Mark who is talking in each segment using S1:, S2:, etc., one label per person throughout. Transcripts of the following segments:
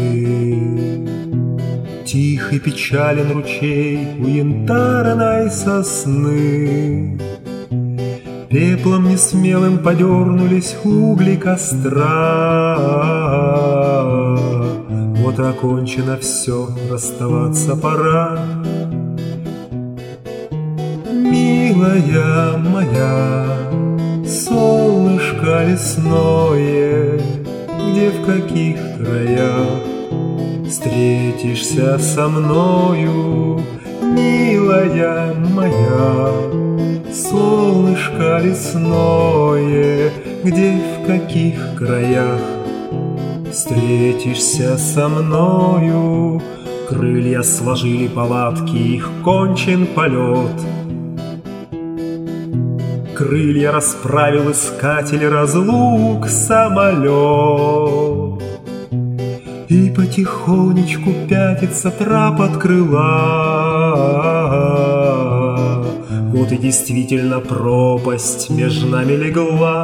S1: Тих и печален ручей у янтарной сосны. Пеплом несмелым подернулись угли костра. Вот окончено все, расставаться пора. Милая моя, солнышко лесное, где в каких краях встретишься со мною, милая моя, солнышко лесное, где в каких краях встретишься со мною. Крылья сложили палатки, их кончен полет. Крылья расправил искатель разлук самолет. И потихонечку пятится трап от крыла. Вот и действительно пропасть между нами легла.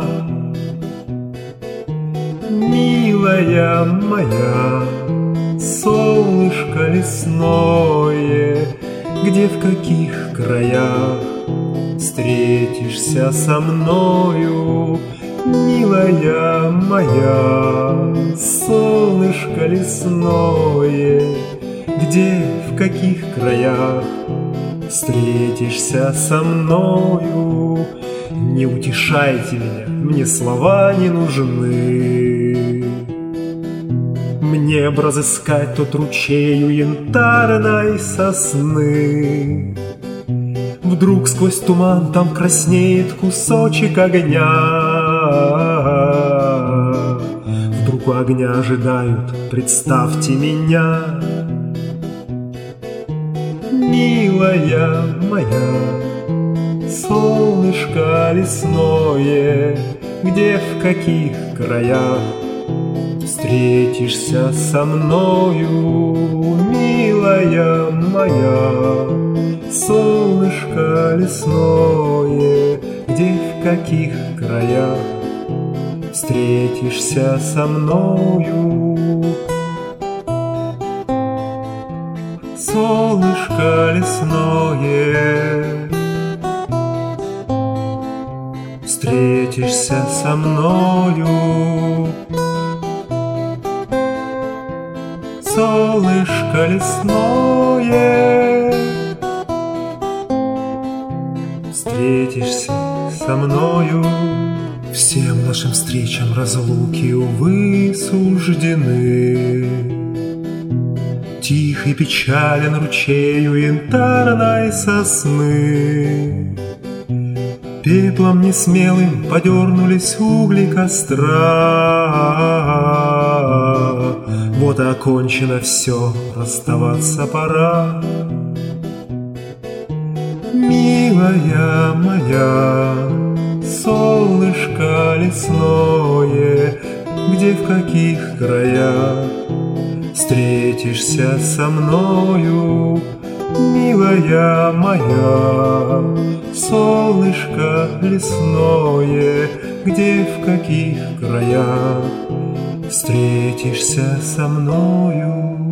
S1: Милая моя, солнышко лесное, где в каких краях встретишься со мною, милая моя, солнышко лесное, где в каких краях встретишься со мною. Не утешайте меня, мне слова не нужны. Мне б разыскать тот ручей у янтарной сосны. Вдруг сквозь туман там краснеет кусочек огня. Вдруг у огня ожидают, представьте меня. Милая моя, солнышко лесное, где в каких краях встретишься со мною, милая моя, солнышко лесное, где в каких краях встретишься со мною. Солнышко лесное, встретишься со мною. Солнышко лесное, встретишься со мною. Всем нашим встречам разлуки, увы, суждены. Тих и печален ручей у янтарной сосны. Пеплом несмелым подернулись угли костра. Вот и окончено все, расставаться пора. Милая моя, солнышко лесное, где в каких краях встретишься со мною, милая моя, солнышко лесное, где в каких краях встретишься со мною.